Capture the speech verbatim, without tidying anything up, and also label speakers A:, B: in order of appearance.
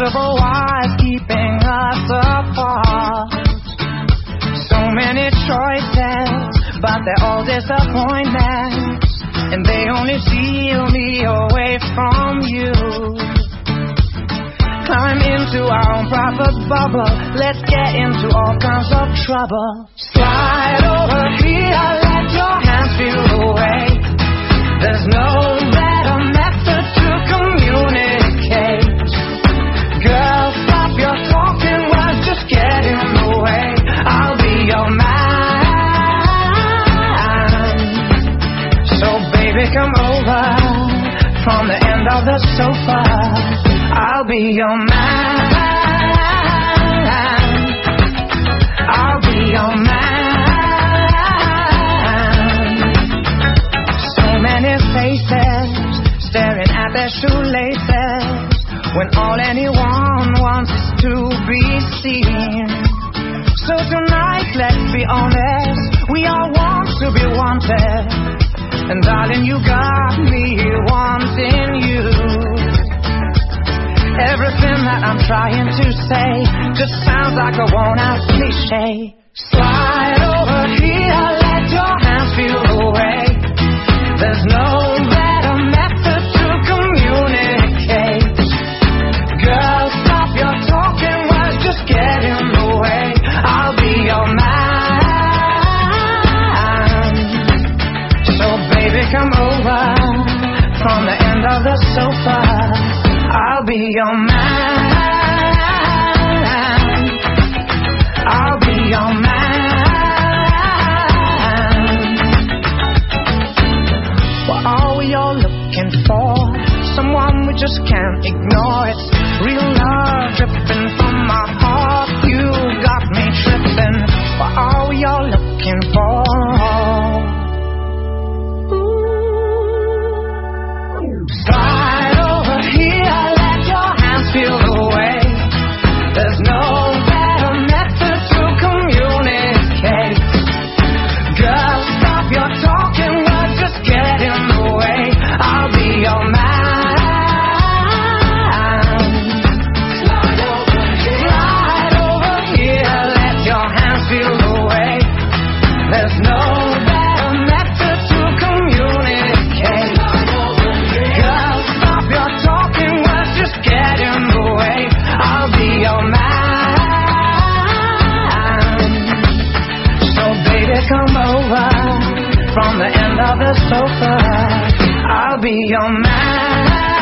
A: invisible wires keeping us apart. So many choices, but they're all disappointments, and they only steal me away from you. Climb into our own private bubble, let's get into all kinds of trouble. Slide over here, let your hands feel the way. There's no better method to communicate. Girl, stop your talking words, just get in the way. I'll be your man. So baby, come over from the end of the sofa. I'll be your man. I'll be your man. So many faces staring at their shoelaces, when all anyone wants is to be seen. So tonight, let's be honest, we all want to be wanted. And darling, you got me wanting you. Everything that I'm trying to say just sounds like a worn-out cliche. Slide over here, let your hands feel the way. There's no better method to communicate. Girl, stop your talking words, just get in the way. I'll be your man. So baby, come over from the end of the sofa. I'll be your man. I'll be your man. What are we all looking for? Someone we just can't ignore. It's real love dripping from my heart. You got me tripping. What are we all looking for? Slide over here, let your hands feel the way. There's no better method to communicate. Girl, stop your talking words, just get in the way. I'll be your man. Slide over here, slide over here, let your hands feel the way. There's no better method to communicate. Girl, stop your talking words, just get in the way. I'll be your man. So baby, come over from the end of the sofa. I'll be your man.